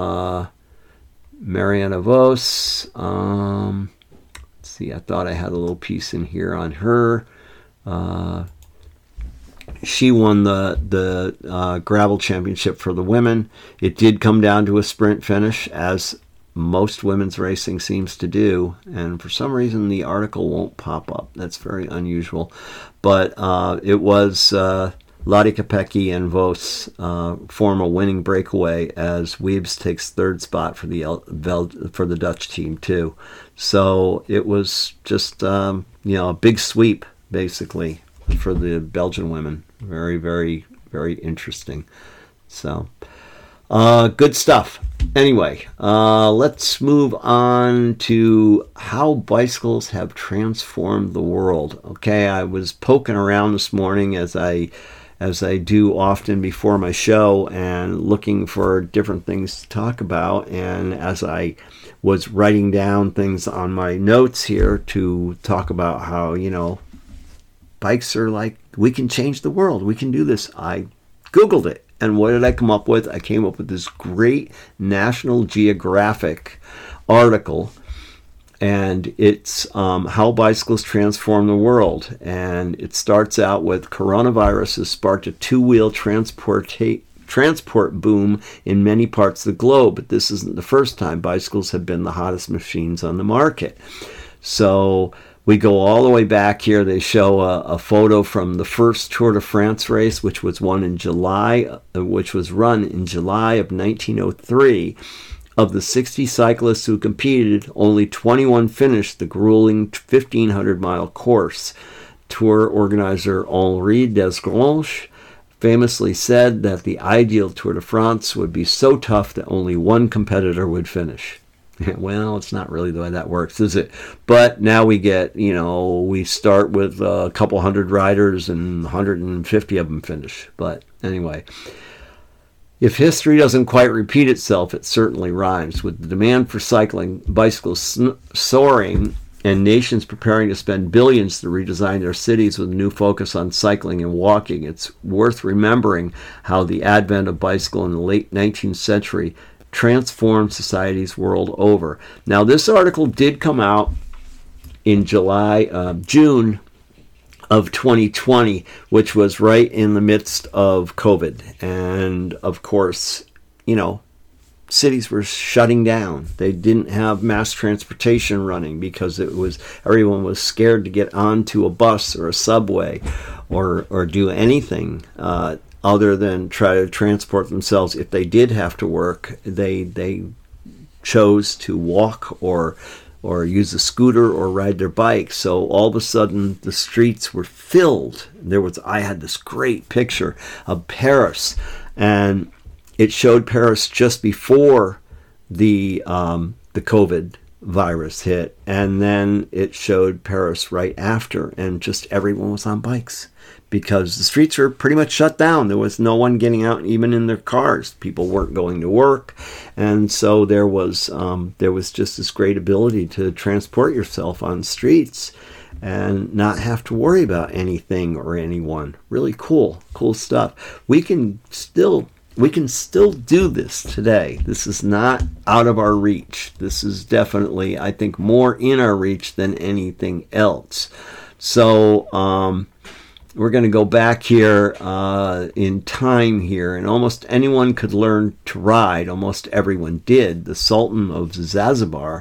Marianne Vos. See, I thought I had a little piece in here on her. She won the gravel championship for the women. It did come down to a sprint finish, as most women's racing seems to do, and for some reason the article won't pop up. That's very unusual. But it was Lottie Kopecky and Vos form a winning breakaway, as Wiebes takes third spot for the Dutch team too. So it was just a big sweep basically for the Belgian women. Very, very, very interesting. So good stuff. Anyway, let's move on to how bicycles have transformed the world. Okay, I was poking around this morning as I do often before my show, and looking for different things to talk about. And as I was writing down things on my notes here to talk about how, bikes are like we can change the world. We can do this. I Googled it. And what did I come up with? I came up with this great National Geographic article. And it's how bicycles transform the world. And it starts out with coronavirus has sparked a two-wheel transport boom in many parts of the globe. But this isn't the first time bicycles have been the hottest machines on the market. So we go all the way back here. They show a photo from the first Tour de France race, which was run in July of 1903. Of the 60 cyclists who competed, only 21 finished the grueling 1,500-mile course. Tour organizer Henri Desgrange famously said that the ideal Tour de France would be so tough that only one competitor would finish. Well, it's not really the way that works, is it? But now we get, we start with a couple hundred riders and 150 of them finish. But anyway, if history doesn't quite repeat itself, it certainly rhymes. With the demand for cycling, bicycles soaring, and nations preparing to spend billions to redesign their cities with a new focus on cycling and walking, it's worth remembering how the advent of bicycle in the late 19th century transformed societies world over. Now, this article did come out in June of 2020, which was right in the midst of COVID. And of course, cities were shutting down. They didn't have mass transportation running because everyone was scared to get onto a bus or a subway or do anything other than try to transport themselves. If they did have to work, they chose to walk or use a scooter or ride their bike. So all of a sudden the streets were filled. I had this great picture of Paris, and it showed Paris just before the COVID virus hit, and then it showed Paris right after, and just everyone was on bikes because the streets were pretty much shut down. There was no one getting out even in their cars. People weren't going to work, and so there was just this great ability to transport yourself on streets and not have to worry about anything or anyone. Really cool stuff. We can still do this today. This is not out of our reach. This is definitely, I think, more in our reach than anything else. So we're going to go back here in time here, and almost anyone could learn to ride. Almost everyone did. The Sultan of Zanzibar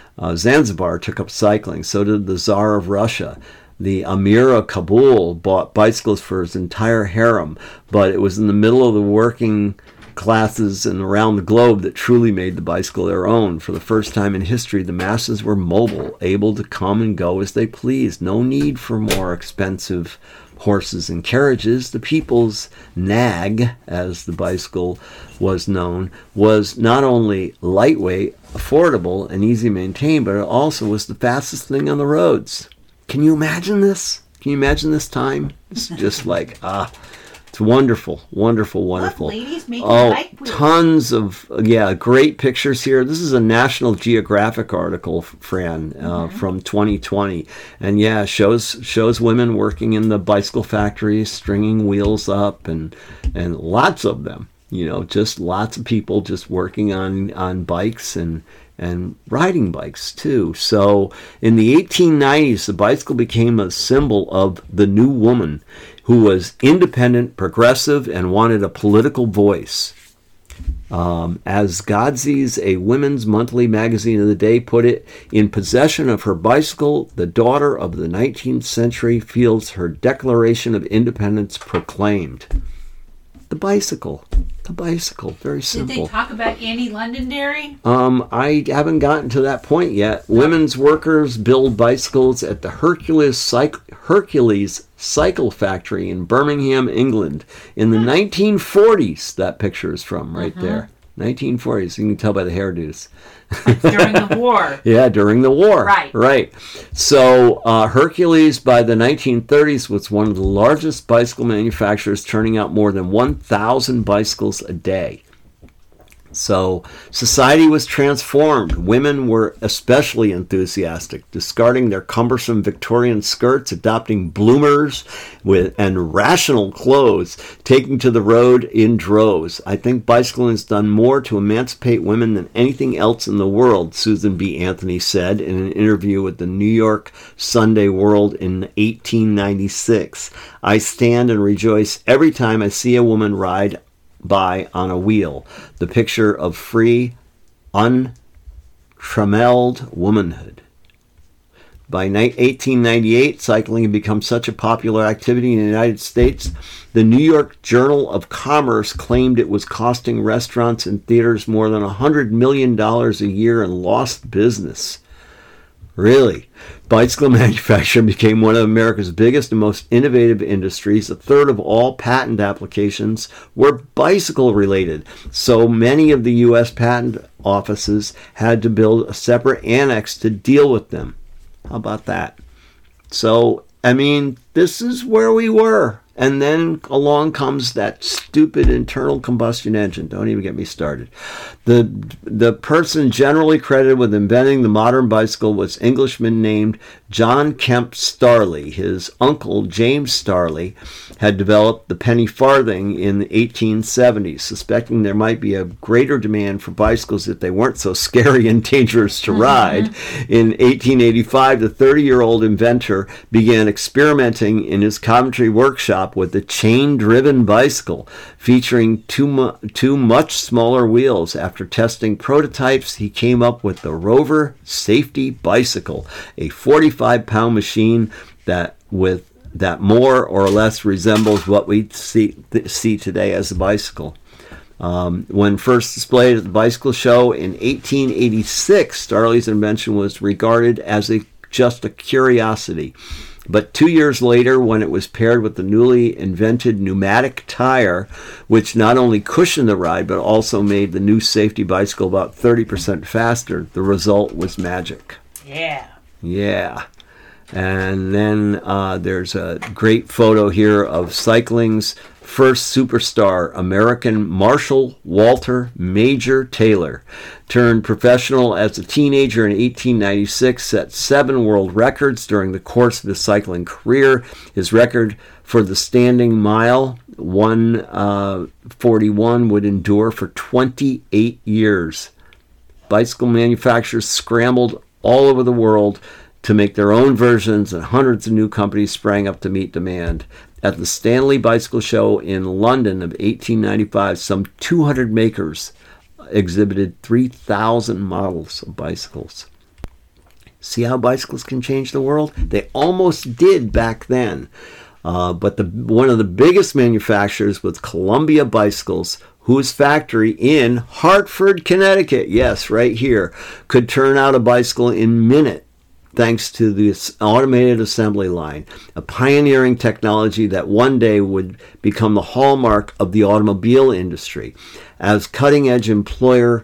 took up cycling. So did the Tsar of Russia. The Amir of Kabul bought bicycles for his entire harem, but it was in the middle of the working classes and around the globe that truly made the bicycle their own. For the first time in history, the masses were mobile, able to come and go as they pleased. No need for more expensive horses and carriages. The people's nag, as the bicycle was known, was not only lightweight, affordable, and easy to maintain, but it also was the fastest thing on the roads. Can you imagine this? Can you imagine this time? It's just like, it's wonderful, wonderful, wonderful. Look, ladies making bike wheels. Tons of, great pictures here. This is a National Geographic article, Fran, from 2020. And shows women working in the bicycle factories, stringing wheels up, and lots of them. Just lots of people just working on bikes and riding bikes too. So in the 1890s, the bicycle became a symbol of the new woman who was independent, progressive, and wanted a political voice. As Godsey's, a women's monthly magazine of the day, put it, in possession of her bicycle, the daughter of the 19th century feels her Declaration of Independence proclaimed. The bicycle, very simple. Did they talk about Annie Londonderry? I haven't gotten to that point yet. No. Women's workers build bicycles at the Hercules Cycle Factory in Birmingham, England, in the 1940s. That picture is from right there. 1940s. You can tell by the hairdos. During the war. Yeah, during the war. Right. So Hercules by the 1930s was one of the largest bicycle manufacturers, turning out more than 1,000 bicycles a day. So society was transformed. Women were especially enthusiastic, discarding their cumbersome Victorian skirts, adopting bloomers and rational clothes, taking to the road in droves. I think bicycling has done more to emancipate women than anything else in the world, Susan B. Anthony said in an interview with the New York Sunday World in 1896. I stand and rejoice every time I see a woman ride by on a wheel, the picture of free, untrammeled womanhood. By 1898, cycling had become such a popular activity in the United States, the New York Journal of Commerce claimed it was costing restaurants and theaters more than $100 million a year in lost business. Really? Bicycle manufacturing became one of America's biggest and most innovative industries. A third of all patent applications were bicycle related. So many of the U.S. patent offices had to build a separate annex to deal with them. How about that? So, I mean, this is where we were. And then along comes that stupid internal combustion engine. Don't even get me started. The person generally credited with inventing the modern bicycle was Englishman named John Kemp Starley. His uncle, James Starley, had developed the penny farthing in the 1870s, suspecting there might be a greater demand for bicycles if they weren't so scary and dangerous to ride. In 1885, the 30-year-old inventor began experimenting in his Coventry workshop with the chain-driven bicycle, featuring two much smaller wheels. After testing prototypes, he came up with the Rover Safety Bicycle, a 45-pound machine that more or less resembles what we see today as a bicycle. When first displayed at the bicycle show in 1886, Starley's invention was regarded as just a curiosity. But 2 years later, when it was paired with the newly invented pneumatic tire, which not only cushioned the ride, but also made the new safety bicycle about 30% faster, the result was magic. Yeah. Yeah. And then there's a great photo here of cycling's first superstar, American Marshall Walter Major Taylor. Turned professional as a teenager in 1896, set 7 world records during the course of his cycling career. His record for the standing mile, 1:41, would endure for 28 years. Bicycle manufacturers scrambled all over the world to make their own versions, and hundreds of new companies sprang up to meet demand. At the Stanley Bicycle Show in London of 1895, some 200 makers exhibited 3,000 models of bicycles. See how bicycles can change the world? They almost did back then. But one of the biggest manufacturers was Columbia Bicycles, whose factory in Hartford, Connecticut, yes, right here, could turn out a bicycle in minutes, thanks to this automated assembly line, a pioneering technology that one day would become the hallmark of the automobile industry. As a cutting-edge employer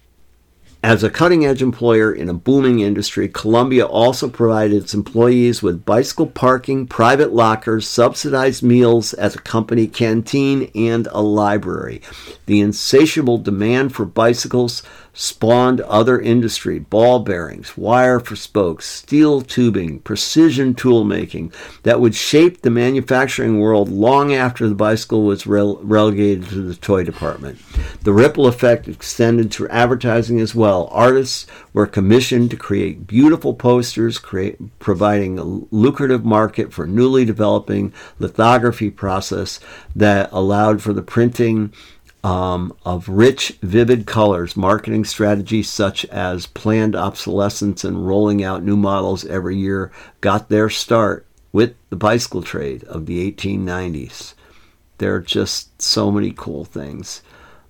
in a booming industry, Columbia also provided its employees with bicycle parking, private lockers, subsidized meals at a company canteen, and a library. The insatiable demand for bicycles spawned other industry: ball bearings, wire for spokes, steel tubing, precision tool making that would shape the manufacturing world long after the bicycle was relegated to the toy department. The ripple effect extended to advertising as well. Artists were commissioned to create beautiful posters, providing a lucrative market for newly developing lithography process that allowed for the printing of rich, vivid colors. Marketing strategies such as planned obsolescence and rolling out new models every year got their start with the bicycle trade of the 1890s. There are just so many cool things.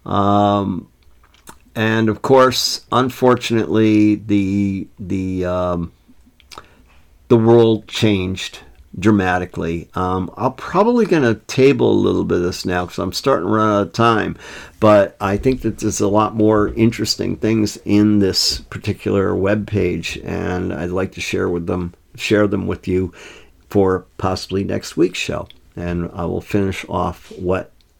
And of course, unfortunately, the world changed dramatically. I'm probably going to table a little bit of this now because I'm starting to run out of time, but I think that there's a lot more interesting things in this particular web page, and I'd like to share them with you for possibly next week's show. And I will finish off what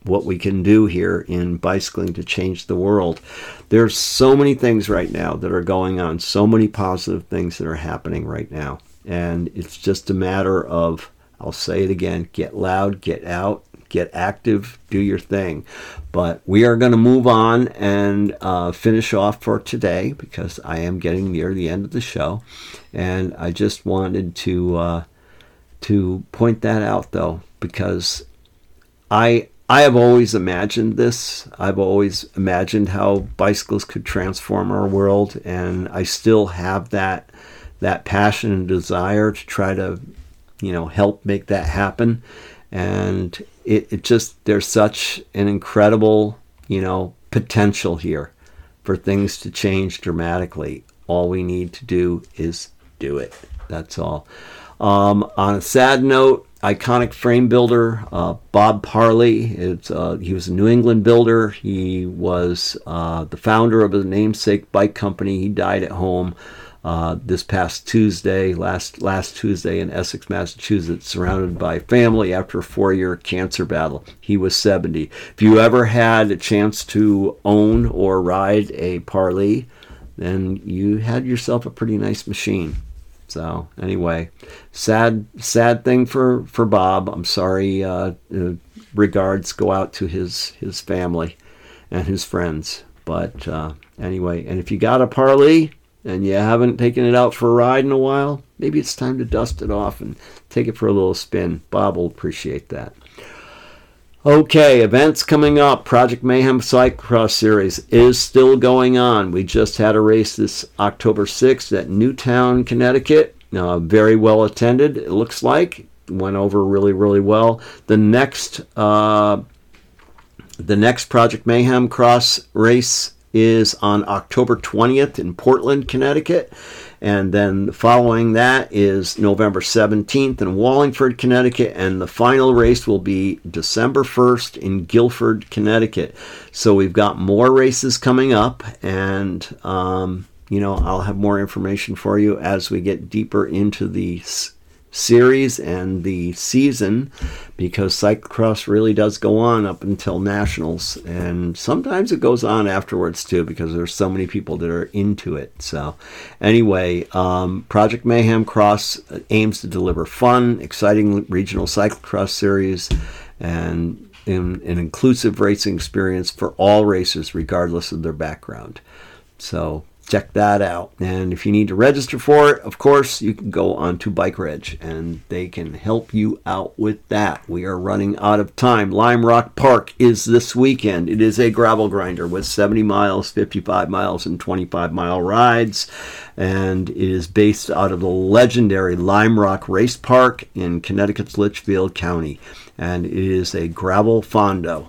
what we can do here in bicycling to change the world. There's so many things right now that are going on, so many positive things that are happening right now. And it's just a matter of, I'll say it again, get loud, get out, get active, do your thing. But we are going to move on and finish off for today because I am getting near the end of the show. And I just wanted to point that out, though, because I have always imagined this. I've always imagined how bicycles could transform our world, and I still have that passion and desire to try to, help make that happen. And it just, there's such an incredible, potential here for things to change dramatically. All we need to do is do it. That's all. On a sad note, iconic frame builder Bob Parley. He was a New England builder. He was the founder of a namesake bike company. He died at home this past Tuesday, last Tuesday in Essex, Massachusetts, surrounded by family after a 4-year cancer battle. He was 70. If you ever had a chance to own or ride a Parley, then you had yourself a pretty nice machine. So anyway, sad thing for Bob. I'm sorry. Regards go out to his family and his friends. But anyway, and if you got a Parley and you haven't taken it out for a ride in a while, maybe it's time to dust it off and take it for a little spin. Bob will appreciate that. Okay, events coming up. Project Mayhem Cyclocross Series is still going on. We just had a race this October 6th at Newtown, Connecticut. Very well attended, it looks like. Went over really, really well. The next Project Mayhem Cross race is on October 20th in Portland, Connecticut. And then following that is November 17th in Wallingford, Connecticut. And the final race will be December 1st in Guilford, Connecticut. So we've got more races coming up. And, I'll have more information for you as we get deeper into the series and the season, because cyclocross really does go on up until nationals, and sometimes it goes on afterwards too, because there's so many people that are into it. So anyway, Project Mayhem Cross aims to deliver fun, exciting regional cyclocross series and an inclusive racing experience for all racers regardless of their background. So check that out. And if you need to register for it, of course, you can go on to Bike Reg, and they can help you out with that. We are running out of time. Lime Rock Park is this weekend. It is a gravel grinder with 70 miles, 55 miles, and 25-mile rides. And it is based out of the legendary Lime Rock Race Park in Connecticut's Litchfield County. And it is a gravel fondo.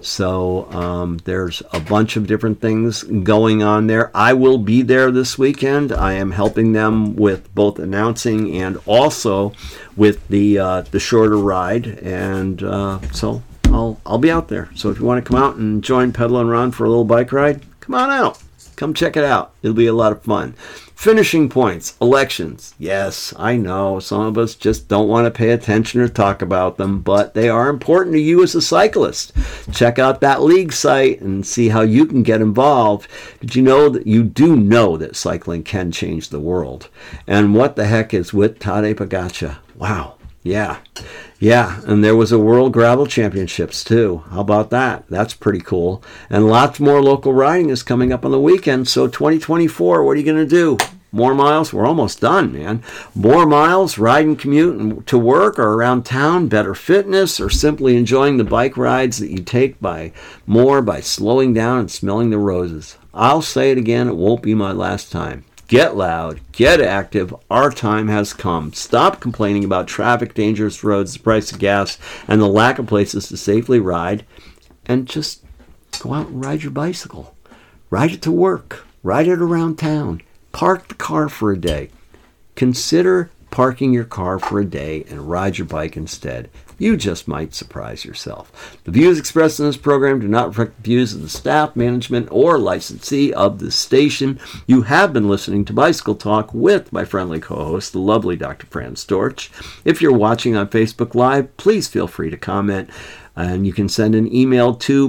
So there's a bunch of different things going on there. I will be there this weekend. I am helping them with both announcing and also with the shorter ride. And so I'll be out there. So if you want to come out and join Pedal and Ron for a little bike ride, come on out. Come check it out. It'll be a lot of fun. Finishing points, elections. Yes, I know some of us just don't want to pay attention or talk about them, but they are important to you as a cyclist. Check out that league site and see how you can get involved. Did you know that you do know that cycling can change the world? And what the heck is with Tadej Pogačar? Wow. Yeah, and there was a World Gravel Championships too. How about that? That's pretty cool. And lots more local riding is coming up on the weekend. So 2024, what are you going to do? More miles? We're almost done, man. More miles, ride and commute to work or around town, better fitness, or simply enjoying the bike rides that you take by slowing down and smelling the roses. I'll say it again, it won't be my last time. Get loud, get active, our time has come. Stop complaining about traffic, dangerous roads, the price of gas, and the lack of places to safely ride, and just go out and ride your bicycle. Ride it to work, ride it around town, park the car for a day. Consider parking your car for a day and ride your bike instead. You just might surprise yourself. The views expressed in this program do not reflect the views of the staff, management, or licensee of the station. You have been listening to Bicycle Talk with my friendly co-host, the lovely Dr. Fran Storch. If you're watching on Facebook Live, please feel free to comment. And you can send an email to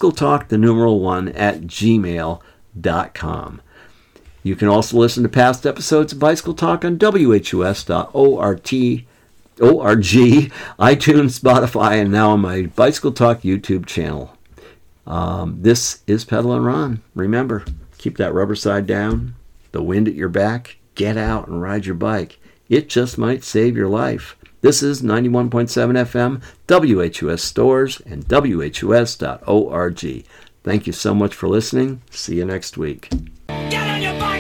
bicycletalk1@gmail.com. You can also listen to past episodes of Bicycle Talk on WHUS.org, iTunes, Spotify, and now on my Bicycle Talk YouTube channel. This is Pedal and Ron. Remember, keep that rubber side down, the wind at your back, get out and ride your bike. It just might save your life. This is 91.7 FM, WHUS Stores, and WHUS.org. Thank you so much for listening. See you next week. Get on your bike!